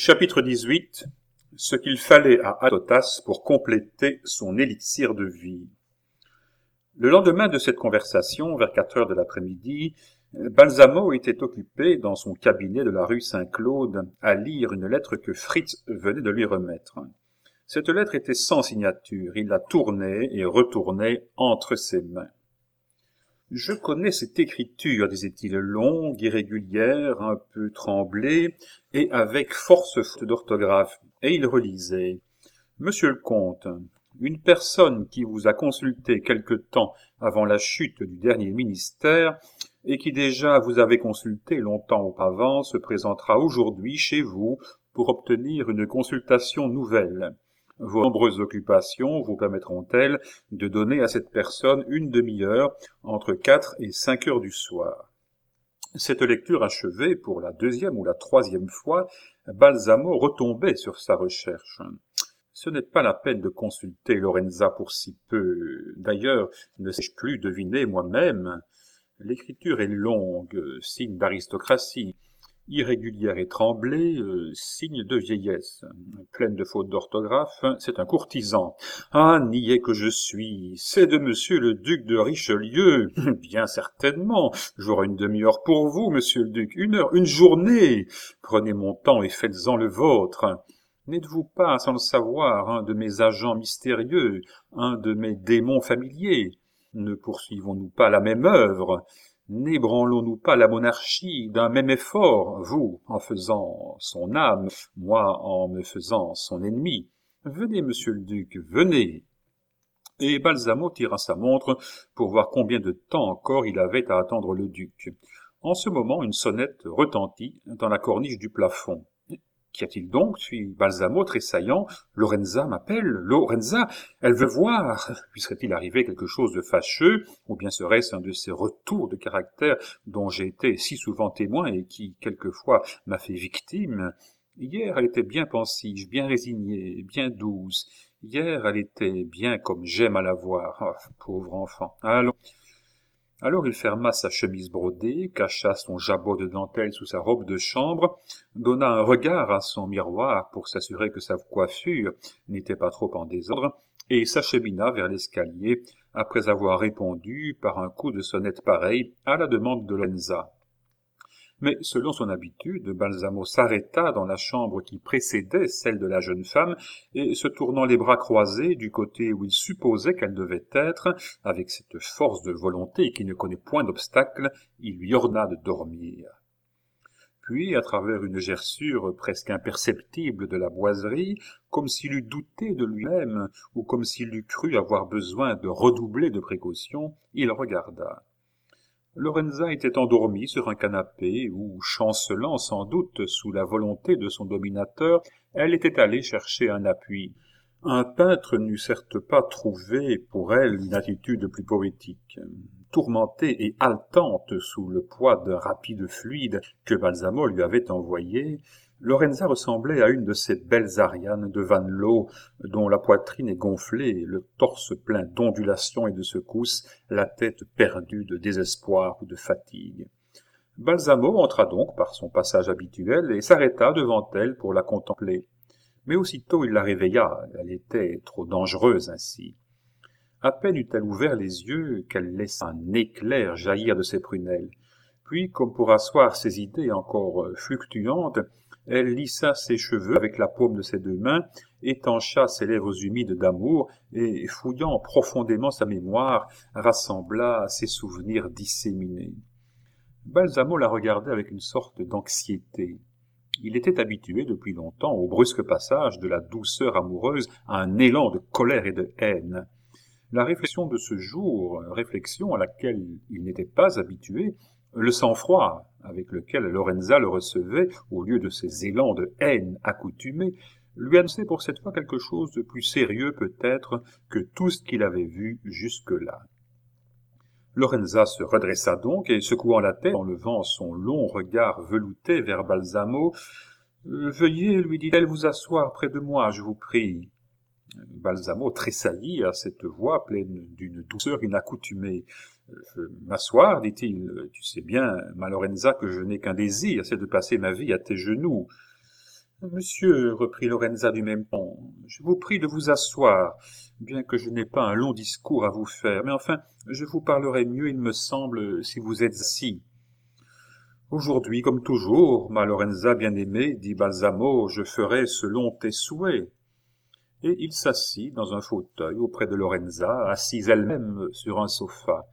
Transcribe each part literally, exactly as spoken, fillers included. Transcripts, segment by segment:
Chapitre dix-huit. Ce qu'il fallait à Atotas pour compléter son élixir de vie. Le lendemain de cette conversation, vers quatre heures de l'après-midi, Balsamo était occupé dans son cabinet de la rue Saint-Claude à lire une lettre que Fritz venait de lui remettre. Cette lettre était sans signature, il la tournait et retournait entre ses mains. « Je connais cette écriture, disait-il, longue, irrégulière, un peu tremblée, et avec force faute d'orthographe. » Et il relisait. « Monsieur le comte, une personne qui vous a consulté quelque temps avant la chute du dernier ministère, et qui déjà vous avait consulté longtemps auparavant, se présentera aujourd'hui chez vous pour obtenir une consultation nouvelle. Vos nombreuses occupations vous permettront-elles de donner à cette personne une demi-heure entre quatre et cinq heures du soir. » Cette lecture achevée pour la deuxième ou la troisième fois, Balsamo retombait sur sa recherche. Ce n'est pas la peine de consulter Lorenza pour si peu. D'ailleurs, ne sais-je plus deviner moi-même. L'écriture est longue, signe d'aristocratie. Irrégulière et tremblée, euh, signe de vieillesse, pleine de fautes d'orthographe, c'est un courtisan. Ah, niais que je suis, c'est de monsieur le duc de Richelieu. Bien certainement, j'aurai une demi-heure pour vous, monsieur le duc, une heure, une journée. Prenez mon temps et faites-en le vôtre. N'êtes-vous pas, sans le savoir, un de mes agents mystérieux, un de mes démons familiers? Ne poursuivons-nous pas la même œuvre? N'ébranlons-nous pas la monarchie d'un même effort, vous en faisant son âme, moi en me faisant son ennemi? Venez, monsieur le duc, venez. » Et Balsamo tira sa montre pour voir combien de temps encore il avait à attendre le duc. En ce moment, une sonnette retentit dans la corniche du plafond. « Qu'y a-t-il donc » fit Balsamo tressaillant. « Lorenza m'appelle, Lorenza, elle veut voir. » Lui serait-il arrivé quelque chose de fâcheux, ou bien serait-ce un de ces retours de caractère dont j'ai été si souvent témoin et qui, quelquefois, m'a fait victime? Hier, elle était bien pensive, bien résignée, bien douce. Hier, elle était bien comme j'aime à la voir. Oh, pauvre enfant. Allons. Alors il ferma sa chemise brodée, cacha son jabot de dentelle sous sa robe de chambre, donna un regard à son miroir pour s'assurer que sa coiffure n'était pas trop en désordre, et s'achemina vers l'escalier après avoir répondu par un coup de sonnette pareil à la demande de Lorenza. Mais selon son habitude, Balsamo s'arrêta dans la chambre qui précédait celle de la jeune femme, et se tournant les bras croisés du côté où il supposait qu'elle devait être, avec cette force de volonté qui ne connaît point d'obstacle, il lui ordonna de dormir. Puis, à travers une gerçure presque imperceptible de la boiserie, comme s'il eût douté de lui-même, ou comme s'il eût cru avoir besoin de redoubler de précautions, il regarda. Lorenza était endormie sur un canapé où, chancelant sans doute sous la volonté de son dominateur, elle était allée chercher un appui. Un peintre n'eût certes pas trouvé pour elle une attitude plus poétique. Tourmentée et haletante sous le poids d'un rapide fluide que Balsamo lui avait envoyé, Lorenza ressemblait à une de ces belles Arianes de Van Loo dont la poitrine est gonflée, le torse plein d'ondulations et de secousses, la tête perdue de désespoir ou de fatigue. Balsamo entra donc par son passage habituel et s'arrêta devant elle pour la contempler. Mais aussitôt il la réveilla, elle était trop dangereuse ainsi. À peine eut-elle ouvert les yeux qu'elle laissa un éclair jaillir de ses prunelles. Puis, comme pour asseoir ses idées encore fluctuantes, elle lissa ses cheveux avec la paume de ses deux mains, étancha ses lèvres humides d'amour et, fouillant profondément sa mémoire, rassembla ses souvenirs disséminés. Balsamo la regardait avec une sorte d'anxiété. Il était habitué depuis longtemps au brusque passage de la douceur amoureuse à un élan de colère et de haine. La réflexion de ce jour, réflexion à laquelle il n'était pas habitué, le sang-froid avec lequel Lorenza le recevait, au lieu de ces élans de haine accoutumés, lui annonçait pour cette fois quelque chose de plus sérieux peut-être que tout ce qu'il avait vu jusque-là. Lorenza se redressa donc et, secouant la tête, en levant son long regard velouté vers Balsamo, « Veuillez, lui dit-elle, vous asseoir près de moi, je vous prie. » Balsamo tressaillit à cette voix pleine d'une douceur inaccoutumée. « M'asseoir, dit-il, tu sais bien, ma Lorenza, que je n'ai qu'un désir, c'est de passer ma vie à tes genoux. » Monsieur, reprit Lorenza du même ton, je vous prie de vous asseoir, bien que je n'ai pas un long discours à vous faire, mais enfin, je vous parlerai mieux, il me semble, si vous êtes assis. Aujourd'hui, comme toujours, ma Lorenza bien-aimée, dit Balsamo, je ferai selon tes souhaits. Et il s'assit dans un fauteuil auprès de Lorenza, assise elle-même sur un sofa.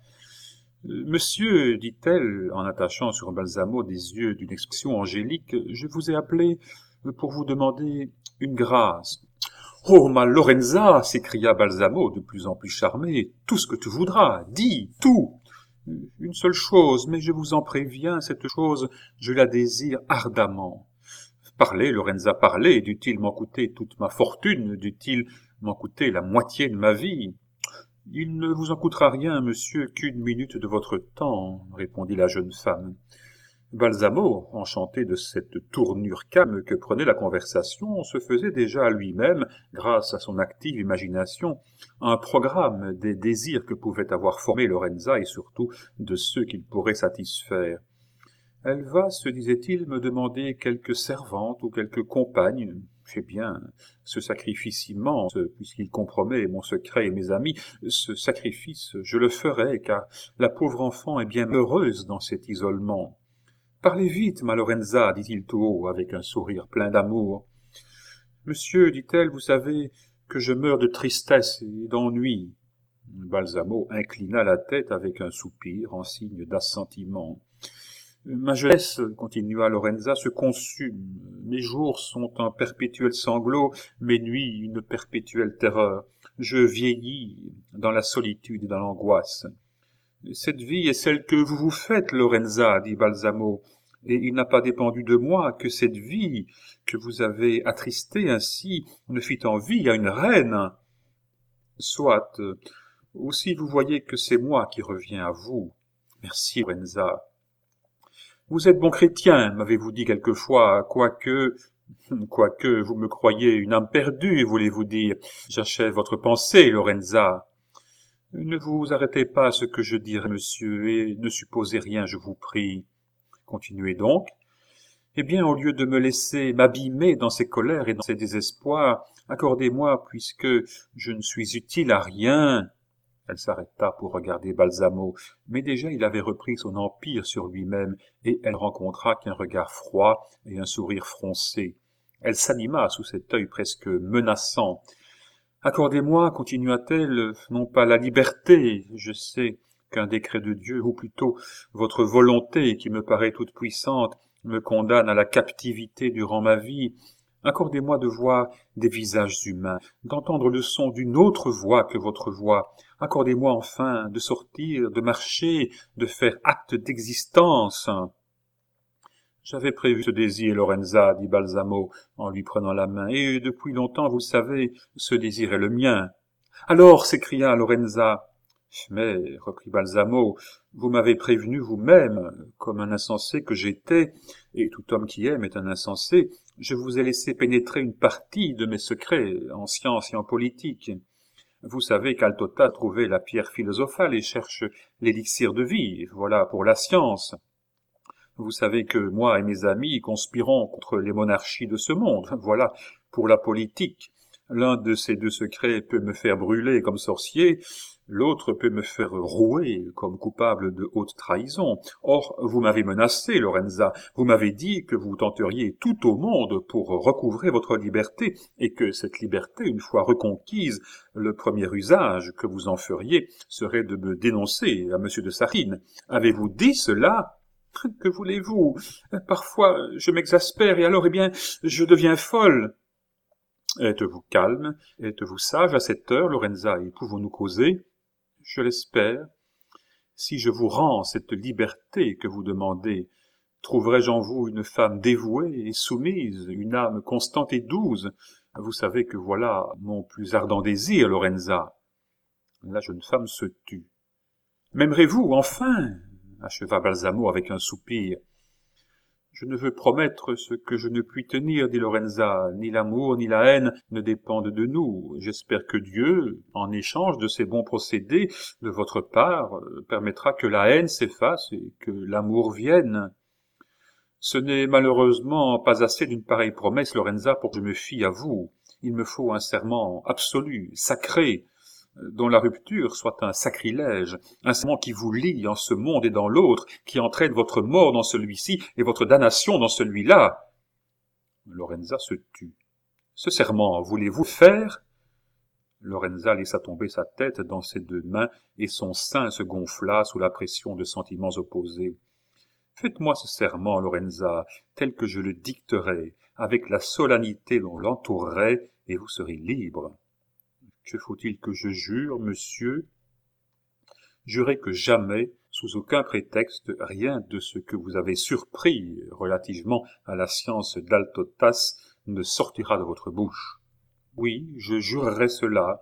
Monsieur, dit-elle, en attachant sur Balsamo des yeux d'une expression angélique, je vous ai appelé pour vous demander une grâce. Oh, ma Lorenza, s'écria Balsamo, de plus en plus charmé, tout ce que tu voudras, dis, tout. Une seule chose, mais je vous en préviens, cette chose, je la désire ardemment. Parlez, Lorenza, parlez, dût-il m'en coûter toute ma fortune, dût-il m'en coûter la moitié de ma vie. Il ne vous en coûtera rien, monsieur, qu'une minute de votre temps, répondit la jeune femme. Balsamo, enchanté de cette tournure calme que prenait la conversation, se faisait déjà à lui-même, grâce à son active imagination, un programme des désirs que pouvait avoir formés Lorenza et surtout de ceux qu'il pourrait satisfaire. Elle va, se disait-il, me demander quelque servante ou quelque compagne. Eh bien, ce sacrifice immense, puisqu'il compromet mon secret et mes amis, ce sacrifice, je le ferai, car la pauvre enfant est bien heureuse dans cet isolement. Parlez vite, ma Lorenza, dit-il tout haut, avec un sourire plein d'amour. Monsieur, dit-elle, vous savez que je meurs de tristesse et d'ennui. Balsamo inclina la tête avec un soupir en signe d'assentiment. Ma jeunesse, continua Lorenza, se consume. Mes jours sont un perpétuel sanglot, mes nuits une perpétuelle terreur. Je vieillis dans la solitude et dans l'angoisse. Cette vie est celle que vous vous faites, Lorenza, dit Balsamo, et il n'a pas dépendu de moi que cette vie que vous avez attristée ainsi ne fit envie à une reine. Soit, aussi vous voyez que c'est moi qui reviens à vous. Merci, Lorenza. Vous êtes bon chrétien, m'avez-vous dit quelquefois, quoique, quoique vous me croyez une âme perdue, voulez-vous dire. J'achève votre pensée, Lorenza. Ne vous arrêtez pas à ce que je dirai, monsieur, et ne supposez rien, je vous prie. Continuez donc. Eh bien, au lieu de me laisser m'abîmer dans ces colères et dans ces désespoirs, accordez-moi, puisque je ne suis utile à rien. Elle s'arrêta pour regarder Balsamo, mais déjà il avait repris son empire sur lui-même, et elle rencontra qu'un regard froid et un sourire froncé. Elle s'anima sous cet œil presque menaçant. Accordez-moi, continua-t-elle, non pas la liberté, je sais qu'un décret de Dieu, ou plutôt votre volonté, qui me paraît toute puissante, me condamne à la captivité durant ma vie. Accordez-moi de voir des visages humains, d'entendre le son d'une autre voix que votre voix. Accordez-moi enfin de sortir, de marcher, de faire acte d'existence. J'avais prévu ce désir, Lorenza, dit Balsamo, en lui prenant la main, et depuis longtemps, vous le savez, ce désir est le mien. Alors, s'écria Lorenza. Mais, reprit Balsamo, vous m'avez prévenu vous-même, comme un insensé que j'étais, et tout homme qui aime est un insensé, je vous ai laissé pénétrer une partie de mes secrets, en science et en politique. Vous savez qu'Altota a trouvé la pierre philosophale et cherche l'élixir de vie, voilà pour la science. Vous savez que moi et mes amis conspirons contre les monarchies de ce monde, voilà pour la politique. L'un de ces deux secrets peut me faire brûler comme sorcier, l'autre peut me faire rouer comme coupable de haute trahison. Or, vous m'avez menacé, Lorenza, vous m'avez dit que vous tenteriez tout au monde pour recouvrer votre liberté, et que cette liberté, une fois reconquise, le premier usage que vous en feriez serait de me dénoncer à monsieur de Sarine. Avez-vous dit cela? Que voulez-vous? Parfois, je m'exaspère, et alors, eh bien, je deviens folle. Êtes-vous calme? Êtes-vous sage à cette heure, Lorenza, et pouvons-nous causer? Je l'espère. Si je vous rends cette liberté que vous demandez, trouverai-je en vous une femme dévouée et soumise, une âme constante et douce? Vous savez que voilà mon plus ardent désir, Lorenza. La jeune femme se tut. M'aimerez-vous, enfin? Acheva Balsamo avec un soupir. Je ne veux promettre ce que je ne puis tenir, dit Lorenza. Ni l'amour ni la haine ne dépendent de nous. J'espère que Dieu, en échange de ces bons procédés de votre part, permettra que la haine s'efface et que l'amour vienne. Ce n'est malheureusement pas assez d'une pareille promesse, Lorenza, pour que je me fie à vous. Il me faut un serment absolu, sacré, dont la rupture soit un sacrilège, un serment qui vous lie en ce monde et dans l'autre, qui entraîne votre mort dans celui-ci et votre damnation dans celui-là. Lorenza se tut. Ce serment, voulez-vous faire? Lorenza laissa tomber sa tête dans ses deux mains et son sein se gonfla sous la pression de sentiments opposés. Faites-moi ce serment, Lorenza, tel que je le dicterai, avec la solennité dont l'entourerait, et vous serez libre. Que faut-il que je jure, monsieur? Jurez que jamais, sous aucun prétexte, rien de ce que vous avez surpris relativement à la science d'Altotas ne sortira de votre bouche. Oui, je jurerai cela.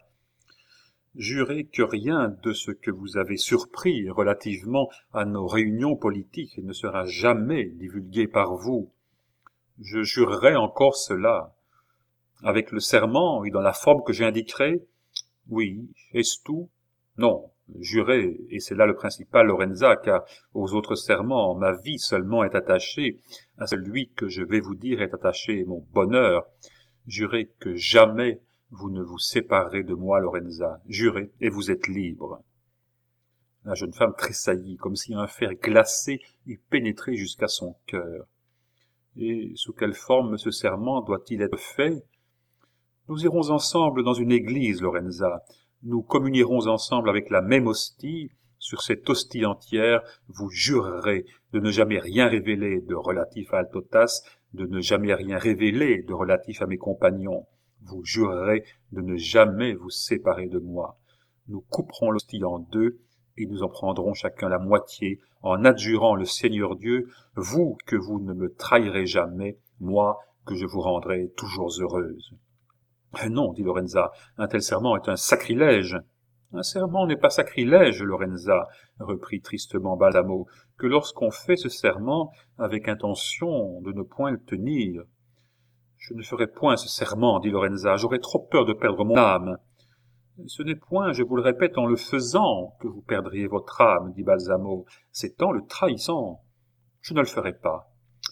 Jurez que rien de ce que vous avez surpris relativement à nos réunions politiques ne sera jamais divulgué par vous. Je jurerai encore cela. Avec le serment et dans la forme que j'indiquerai? Oui. Est-ce tout? Non. Jurez, et c'est là le principal, Lorenza, car aux autres serments, ma vie seulement est attachée, à celui que je vais vous dire est attaché mon bonheur. Jurez que jamais vous ne vous séparerez de moi, Lorenza. Jurez, et vous êtes libre. La jeune femme tressaillit, comme si un fer glacé eût pénétré jusqu'à son cœur. Et sous quelle forme ce serment doit-il être fait? Nous irons ensemble dans une église, Lorenza. Nous communierons ensemble avec la même hostie. Sur cette hostie entière, vous jurerez de ne jamais rien révéler de relatif à Altotas, de ne jamais rien révéler de relatif à mes compagnons. Vous jurerez de ne jamais vous séparer de moi. Nous couperons l'hostie en deux, et nous en prendrons chacun la moitié, en adjurant le Seigneur Dieu, vous que vous ne me trahirez jamais, moi que je vous rendrai toujours heureuse. « Non, dit Lorenza, un tel serment est un sacrilège. »« Un serment n'est pas sacrilège, Lorenza, reprit tristement Balsamo, que lorsqu'on fait ce serment avec intention de ne point le tenir. »« Je ne ferai point ce serment, dit Lorenza, j'aurais trop peur de perdre mon âme. »« Ce n'est point, je vous le répète, en le faisant que vous perdriez votre âme, dit Balsamo, c'est en le trahissant. Je ne le ferai pas. »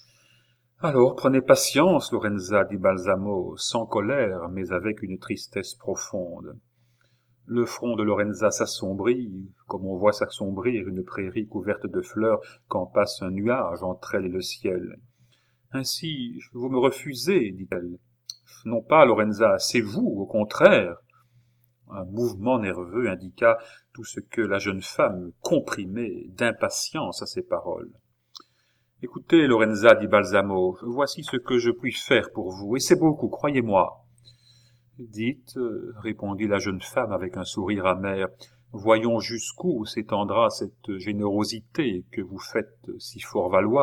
Alors, prenez patience, Lorenza, dit Balsamo, sans colère, mais avec une tristesse profonde. Le front de Lorenza s'assombrit, comme on voit s'assombrir une prairie couverte de fleurs quand passe un nuage entre elle et le ciel. « Ainsi, vous me refusez, dit-elle. « Non pas, Lorenza, c'est vous, au contraire. » Un mouvement nerveux indiqua tout ce que la jeune femme comprimait d'impatience à ces paroles. « Écoutez, Lorenza, dit Balsamo, voici ce que je puis faire pour vous, et c'est beaucoup, croyez-moi. »« Dites, répondit la jeune femme avec un sourire amer, voyons jusqu'où s'étendra cette générosité que vous faites si fort valoir. »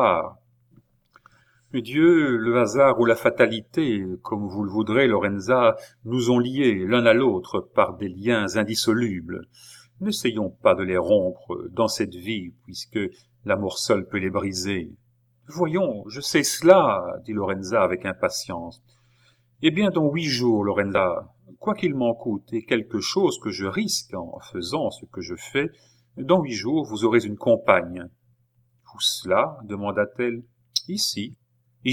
Dieu, le hasard ou la fatalité, comme vous le voudrez, Lorenza, nous ont liés l'un à l'autre par des liens indissolubles. N'essayons pas de les rompre dans cette vie, puisque l'amour seul peut les briser. « Voyons, je sais cela, dit Lorenza avec impatience. « Eh bien, dans huit jours, Lorenza, quoi qu'il m'en coûte et quelque chose que je risque en faisant ce que je fais, dans huit jours, vous aurez une compagne. »« Où cela ?» demanda-t-elle. « Ici. »« Ici !»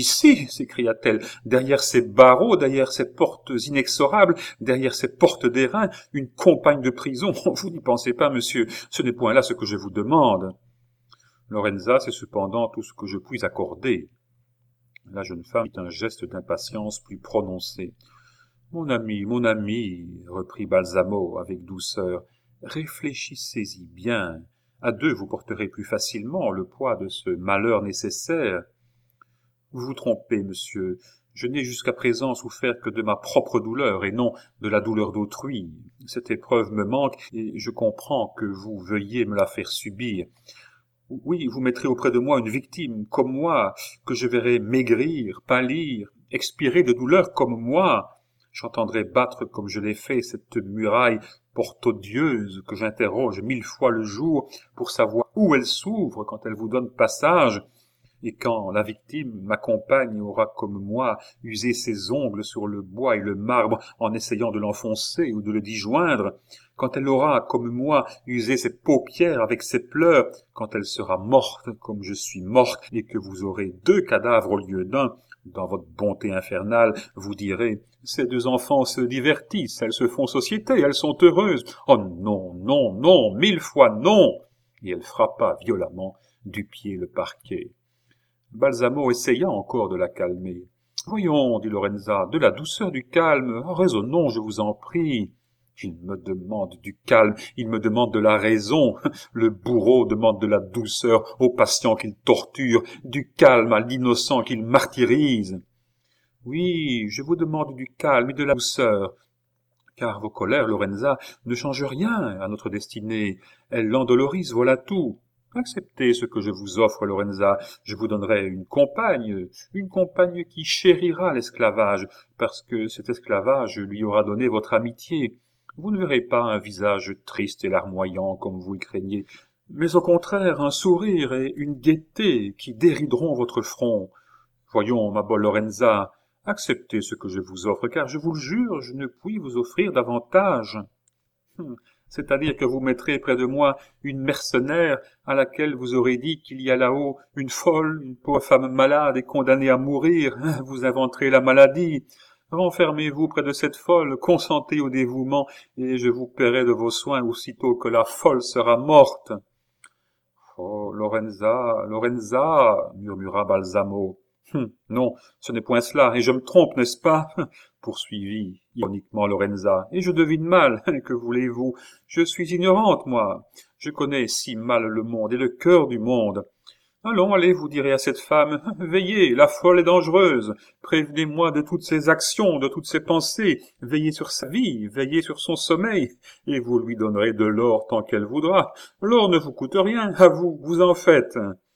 s'écria-t-elle. « Derrière ces barreaux, derrière ces portes inexorables, derrière ces portes d'airain, une compagne de prison. Vous n'y pensez pas, monsieur, ce n'est point là ce que je vous demande. » Lorenza, c'est cependant tout ce que je puis accorder. La jeune femme fit un geste d'impatience plus prononcé. « Mon ami, mon ami, reprit Balsamo avec douceur, réfléchissez-y bien. À deux, vous porterez plus facilement le poids de ce malheur nécessaire. Vous vous trompez, monsieur. Je n'ai jusqu'à présent souffert que de ma propre douleur et non de la douleur d'autrui. Cette épreuve me manque et je comprends que vous veuillez me la faire subir. Oui, vous mettrez auprès de moi une victime comme moi, que je verrai maigrir, pâlir, expirer de douleur comme moi. J'entendrai battre comme je l'ai fait cette muraille porte odieuse que j'interroge mille fois le jour pour savoir où elle s'ouvre quand elle vous donne passage. Et quand la victime, ma compagne, aura comme moi usé ses ongles sur le bois et le marbre en essayant de l'enfoncer ou de le disjoindre, quand elle aura, comme moi, usé ses paupières avec ses pleurs, quand elle sera morte comme je suis morte et que vous aurez deux cadavres au lieu d'un, dans votre bonté infernale, vous direz « Ces deux enfants se divertissent, elles se font société, elles sont heureuses. Oh non, non, non, mille fois non !» Et elle frappa violemment du pied le parquet. Balsamo essaya encore de la calmer. « Voyons, dit Lorenza, de la douceur, du calme. Raisonnons, je vous en prie. » Il me demande du calme, il me demande de la raison. Le bourreau demande de la douceur au patient qu'il torture, du calme à l'innocent qu'il martyrise. « Oui, je vous demande du calme et de la douceur. » Car vos colères, Lorenza, ne changent rien à notre destinée. Elles l'endolorisent, voilà tout. Acceptez ce que je vous offre, Lorenza. Je vous donnerai une compagne, une compagne qui chérira l'esclavage, parce que cet esclavage lui aura donné votre amitié. Vous ne verrez pas un visage triste et larmoyant comme vous le craignez, mais au contraire un sourire et une gaieté qui dérideront votre front. Voyons, ma bonne Lorenza, acceptez ce que je vous offre, car je vous le jure, je ne puis vous offrir davantage. Hum, C'est-à-dire que vous mettrez près de moi une mercenaire à laquelle vous aurez dit qu'il y a là-haut une folle, une pauvre femme malade et condamnée à mourir. Vous inventerez la maladie. Renfermez-vous près de cette folle, consentez au dévouement, et je vous paierai de vos soins aussitôt que la folle sera morte. « Oh, Lorenza, Lorenza, murmura Balsamo. Hum, non, ce n'est point cela, et je me trompe, n'est-ce pas? Poursuivit ironiquement Lorenza. Et je devine mal, que voulez-vous? Je suis ignorante, moi. Je connais si mal le monde et le cœur du monde. Allons, allez, vous direz à cette femme, veillez, la folle est dangereuse. Prévenez-moi de toutes ses actions, de toutes ses pensées. Veillez sur sa vie, veillez sur son sommeil, et vous lui donnerez de l'or tant qu'elle voudra. L'or ne vous coûte rien, à vous, vous en faites.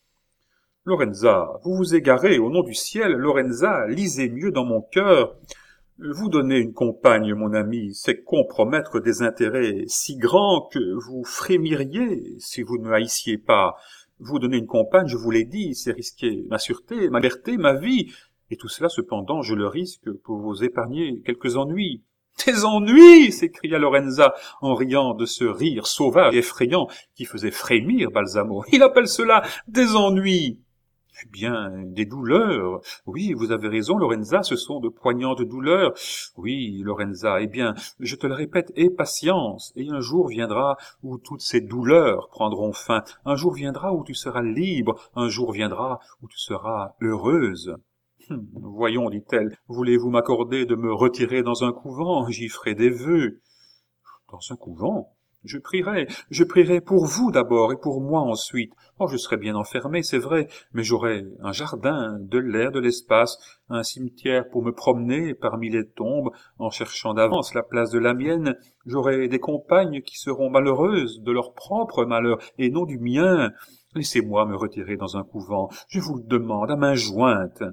Lorenza, vous vous égarez, au nom du ciel, Lorenza, lisez mieux dans mon cœur. Vous donner une compagne, mon ami, c'est compromettre des intérêts si grands que vous frémiriez si vous ne me haïssiez pas. Vous donner une compagne, je vous l'ai dit, c'est risquer ma sûreté, ma liberté, ma vie, et tout cela, cependant, je le risque pour vous épargner quelques ennuis. « Des ennuis !» s'écria Lorenza, en riant de ce rire sauvage et effrayant qui faisait frémir Balsamo. « Il appelle cela des ennuis !» Eh bien, des douleurs. Oui, vous avez raison, Lorenza, ce sont de poignantes douleurs. Oui, Lorenza, eh bien, je te le répète, aie patience, et un jour viendra où toutes ces douleurs prendront fin. Un jour viendra où tu seras libre, un jour viendra où tu seras heureuse. Hum, voyons, dit-elle, voulez-vous m'accorder de me retirer dans un couvent? J'y ferai des vœux. Dans un couvent? Je prierai, je prierai pour vous d'abord et pour moi ensuite. Oh, je serai bien enfermé, c'est vrai, mais j'aurai un jardin, de l'air, de l'espace, un cimetière pour me promener parmi les tombes en cherchant d'avance la place de la mienne. J'aurai des compagnes qui seront malheureuses de leur propre malheur et non du mien. Laissez-moi me retirer dans un couvent, je vous le demande à main jointe.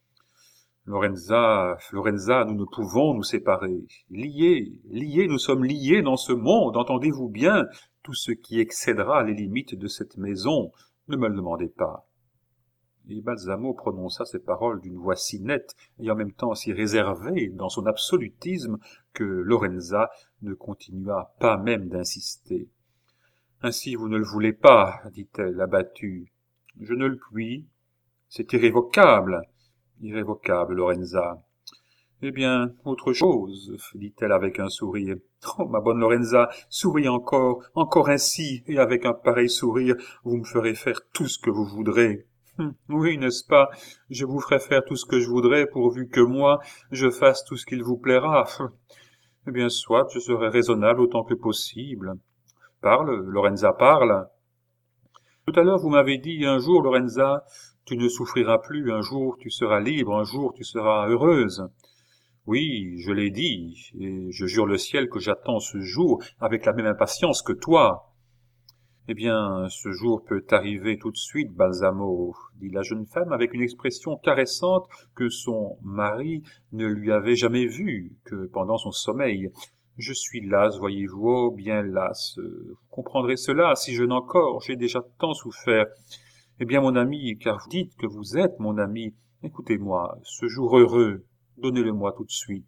Lorenza, Lorenza, nous ne pouvons nous séparer. Liés, liés, nous sommes liés dans ce monde, entendez-vous bien? Tout ce qui excédera les limites de cette maison, ne me le demandez pas. Et Balsamo prononça ces paroles d'une voix si nette et en même temps si réservée dans son absolutisme que Lorenza ne continua pas même d'insister. « Ainsi vous ne le voulez pas, dit-elle abattue. Je ne le puis. C'est irrévocable. Irrévocable, Lorenza. Eh bien, autre chose, dit-elle avec un sourire. Oh, ma bonne Lorenza, souris encore, encore ainsi, et avec un pareil sourire, vous me ferez faire tout ce que vous voudrez. Hum, oui, n'est-ce pas? Je vous ferai faire tout ce que je voudrais, pourvu que moi, je fasse tout ce qu'il vous plaira. Eh bien, soit, je serai raisonnable autant que possible. Parle, Lorenza, parle. Tout à l'heure, vous m'avez dit un jour, Lorenza, tu ne souffriras plus, un jour tu seras libre, un jour tu seras heureuse. Oui, je l'ai dit, et je jure le ciel que j'attends ce jour avec la même impatience que toi. Eh bien, ce jour peut arriver tout de suite, Balsamo, dit la jeune femme avec une expression caressante que son mari ne lui avait jamais vue que pendant son sommeil. Je suis lasse, voyez-vous, oh, bien lasse. Vous comprendrez cela, si jeune encore, j'ai déjà tant souffert. Eh bien, mon ami, car vous dites que vous êtes mon ami, écoutez-moi, ce jour heureux, donnez-le-moi tout de suite.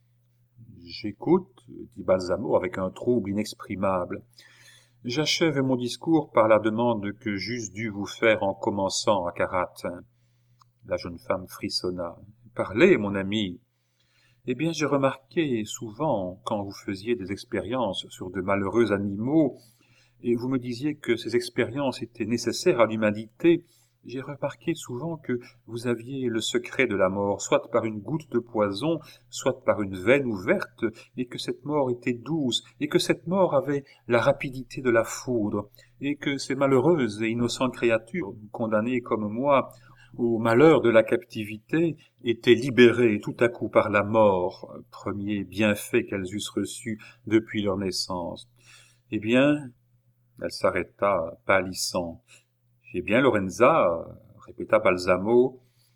J'écoute, dit Balsamo avec un trouble inexprimable. J'achève mon discours par la demande que j'eusse dû vous faire en commençant à Caratin. La jeune femme frissonna. Parlez, mon ami. Eh bien, j'ai remarqué souvent, quand vous faisiez des expériences sur de malheureux animaux, et vous me disiez que ces expériences étaient nécessaires à l'humanité, j'ai remarqué souvent que vous aviez le secret de la mort, soit par une goutte de poison, soit par une veine ouverte, et que cette mort était douce, et que cette mort avait la rapidité de la foudre, et que ces malheureuses et innocentes créatures, condamnées comme moi au malheur de la captivité, étaient libérées tout à coup par la mort, premier bienfait qu'elles eussent reçu depuis leur naissance. Eh bien, elle s'arrêta, pâlissant. « Eh bien, Lorenza, répéta Balsamo,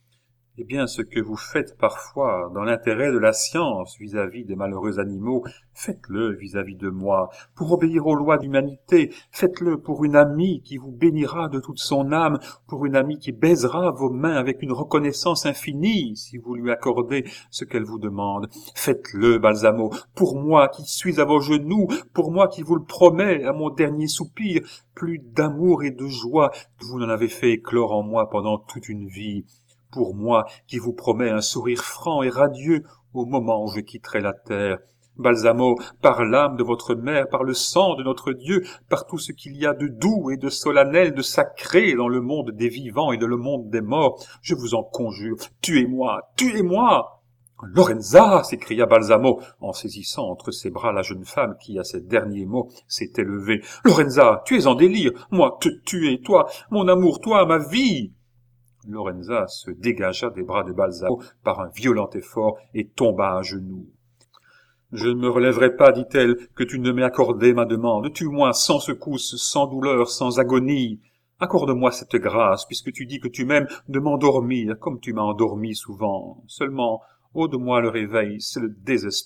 eh bien, ce que vous faites parfois dans l'intérêt de la science vis-à-vis des malheureux animaux, faites-le vis-à-vis de moi, pour obéir aux lois d'humanité, faites-le pour une amie qui vous bénira de toute son âme, pour une amie qui baisera vos mains avec une reconnaissance infinie si vous lui accordez ce qu'elle vous demande. Faites-le, Balsamo, pour moi qui suis à vos genoux, pour moi qui vous le promets à mon dernier soupir, plus d'amour et de joie que vous n'en avez fait éclore en moi pendant toute une vie. Pour moi, qui vous promets un sourire franc et radieux au moment où je quitterai la terre. Balsamo, par l'âme de votre mère, par le sang de notre Dieu, par tout ce qu'il y a de doux et de solennel, de sacré dans le monde des vivants et dans le monde des morts, je vous en conjure, tuez-moi, tuez-moi! Lorenza! S'écria Balsamo, en saisissant entre ses bras la jeune femme qui, à ces derniers mots, s'était levée. Lorenza, tu es en délire! Moi, te tuer, toi, mon amour, toi, ma vie! Lorenza se dégagea des bras de Balsamo par un violent effort et tomba à genoux. « Je ne me relèverai pas, dit-elle, que tu ne m'aies accordé ma demande. Tue-moi sans secousse, sans douleur, sans agonie. Accorde-moi cette grâce, puisque tu dis que tu m'aimes, de m'endormir, comme tu m'as endormi souvent. Seulement, ôte-moi le réveil, c'est le désespoir. »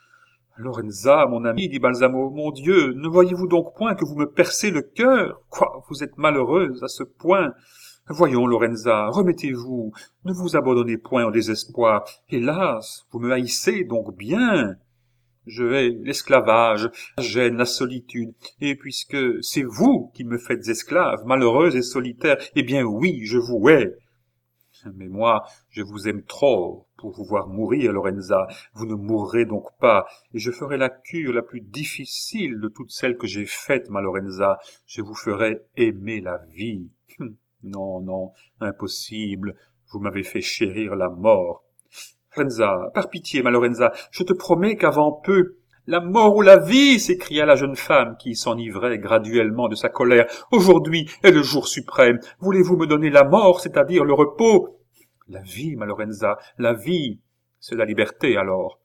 Lorenza, mon ami, dit Balsamo, mon Dieu, ne voyez-vous donc point que vous me percez le cœur? Quoi, vous êtes malheureuse à ce point? Voyons, Lorenza, remettez-vous, ne vous abandonnez point au désespoir. Hélas, vous me haïssez donc bien. Je hais l'esclavage, la gêne, la solitude, et puisque c'est vous qui me faites esclave, malheureuse et solitaire, eh bien oui, je vous hais. Mais moi, je vous aime trop pour vous voir mourir, Lorenza. Vous ne mourrez donc pas, et je ferai la cure la plus difficile de toutes celles que j'ai faites, ma Lorenza. Je vous ferai aimer la vie. Non, non, impossible, vous m'avez fait chérir la mort. Lorenza, par pitié, ma Lorenza, je te promets qu'avant peu... La mort ou la vie, s'écria la jeune femme qui s'enivrait graduellement de sa colère. Aujourd'hui est le jour suprême. Voulez-vous me donner la mort, c'est-à-dire le repos? La vie, ma Lorenza, la vie, c'est la liberté alors.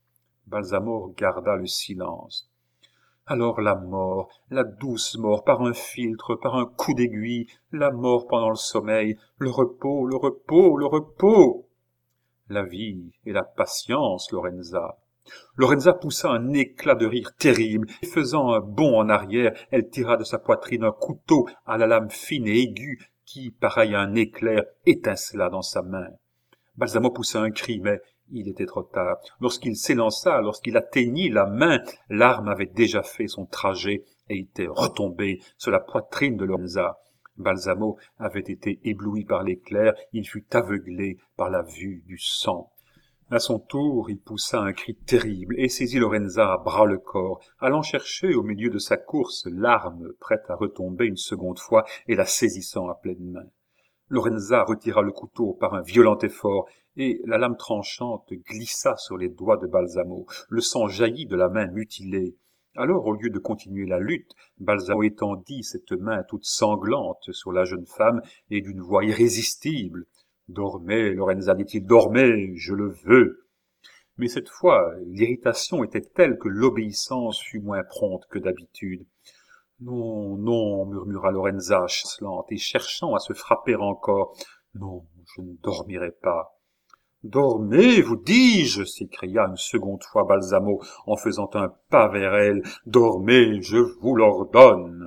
Balsamo garda le silence. Alors la mort, la douce mort, par un philtre, par un coup d'aiguille, la mort pendant le sommeil, le repos, le repos, le repos. La vie et la patience, Lorenza. Lorenza poussa un éclat de rire terrible, et faisant un bond en arrière, elle tira de sa poitrine un couteau à la lame fine et aiguë qui, pareil à un éclair, étincela dans sa main. Balsamo poussa un cri, mais il était trop tard. Lorsqu'il s'élança, lorsqu'il atteignit la main, l'arme avait déjà fait son trajet et était retombée sur la poitrine de Lorenza. Balsamo avait été ébloui par l'éclair, il fut aveuglé par la vue du sang. À son tour, il poussa un cri terrible et saisit Lorenza à bras-le-corps, allant chercher au milieu de sa course l'arme prête à retomber une seconde fois et la saisissant à pleine main. Lorenza retira le couteau par un violent effort, et la lame tranchante glissa sur les doigts de Balsamo. Le sang jaillit de la main mutilée. Alors, au lieu de continuer la lutte, Balsamo étendit cette main toute sanglante sur la jeune femme, et d'une voix irrésistible. « Dormez, Lorenza, dit-il, dormez, je le veux. » Mais cette fois, l'irritation était telle que l'obéissance fut moins prompte que d'habitude. « Non, non, murmura Lorenza, chancelante et cherchant à se frapper encore. « Non, je ne dormirai pas. »« Dormez, vous dis-je » s'écria une seconde fois Balsamo en faisant un pas vers elle. « Dormez, je vous l'ordonne. »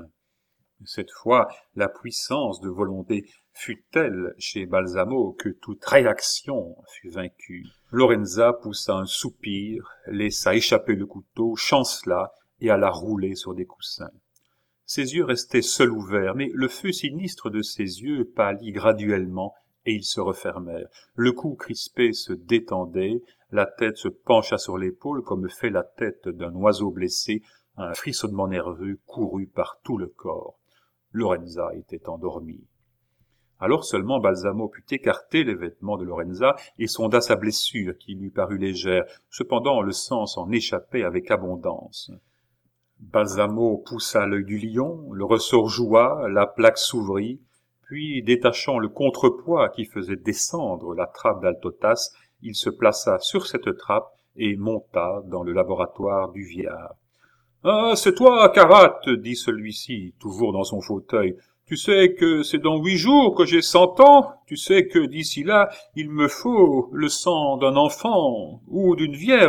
Cette fois, la puissance de volonté fut telle chez Balsamo que toute réaction fut vaincue. Lorenza poussa un soupir, laissa échapper le couteau, chancela et alla rouler sur des coussins. Ses yeux restaient seuls ouverts, mais le feu sinistre de ses yeux pâlit graduellement et ils se refermèrent. Le cou crispé se détendait, la tête se pencha sur l'épaule comme fait la tête d'un oiseau blessé, un frissonnement nerveux courut par tout le corps. Lorenza était endormie. Alors seulement Balsamo put écarter les vêtements de Lorenza et sonda sa blessure qui lui parut légère. Cependant le sang s'en échappait avec abondance. Balsamo poussa l'œil du lion, le ressort joua, la plaque s'ouvrit, puis détachant le contrepoids qui faisait descendre la trappe d'Altotas, il se plaça sur cette trappe et monta dans le laboratoire du vieillard. « Ah, c'est toi, Karat !» dit celui-ci, toujours dans son fauteuil. « Tu sais que c'est dans huit jours que j'ai cent ans. Tu sais que d'ici là, il me faut le sang d'un enfant ou d'une vierge. »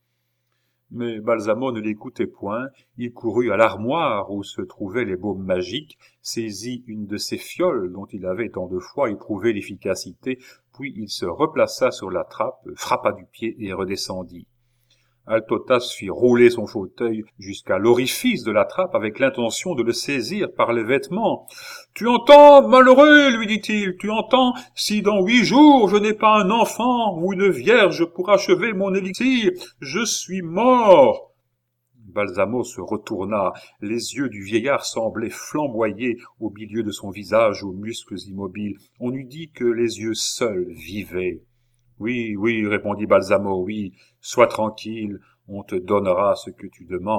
Mais Balsamo ne l'écoutait point. Il courut à l'armoire où se trouvaient les baumes magiques, saisit une de ces fioles dont il avait tant de fois éprouvé l'efficacité, puis il se replaça sur la trappe, frappa du pied et redescendit. Altotas fit rouler son fauteuil jusqu'à l'orifice de la trappe avec l'intention de le saisir par les vêtements. « Tu entends, malheureux, lui dit-il, tu entends, si dans huit jours je n'ai pas un enfant ou une vierge pour achever mon élixir, je suis mort !» Balsamo se retourna, les yeux du vieillard semblaient flamboyer au milieu de son visage aux muscles immobiles. On eût dit que les yeux seuls vivaient. « Oui, oui, répondit Balsamo, oui, sois tranquille, on te donnera ce que tu demandes. »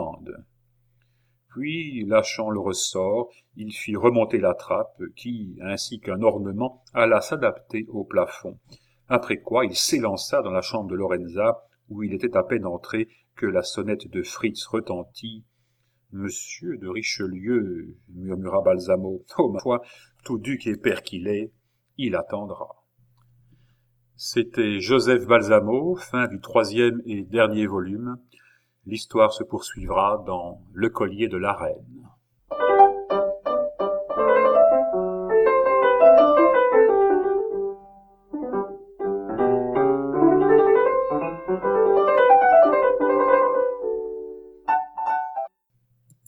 Puis, lâchant le ressort, il fit remonter la trappe qui, ainsi qu'un ornement, alla s'adapter au plafond. Après quoi, il s'élança dans la chambre de Lorenza, où il était à peine entré que la sonnette de Fritz retentit. « Monsieur de Richelieu, murmura Balsamo, oh ma foi, tout duc et père qu'il est, il attendra. » C'était Joseph Balsamo, fin du troisième et dernier volume. L'histoire se poursuivra dans Le collier de la reine.